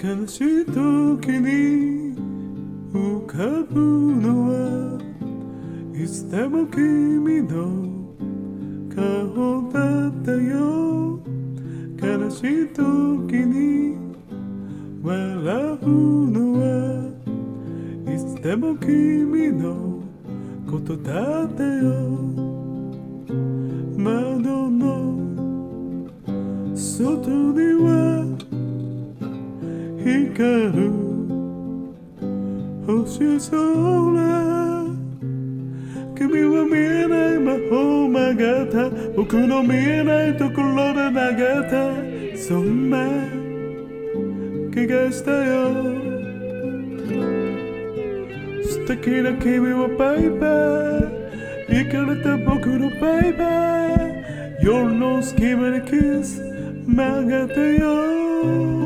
悲しい時に浮かぶのはいつでも君の顔だったよ。悲しい時に笑うのはいつでも君のことだったよ。窓の外には光る星空、君は見えない魔法曲がった僕の見えないところで投げた、そんな気がしたよ。素敵な君はバイバイ、行かれた僕のバイバイ、夜の隙間にキス曲がったよ。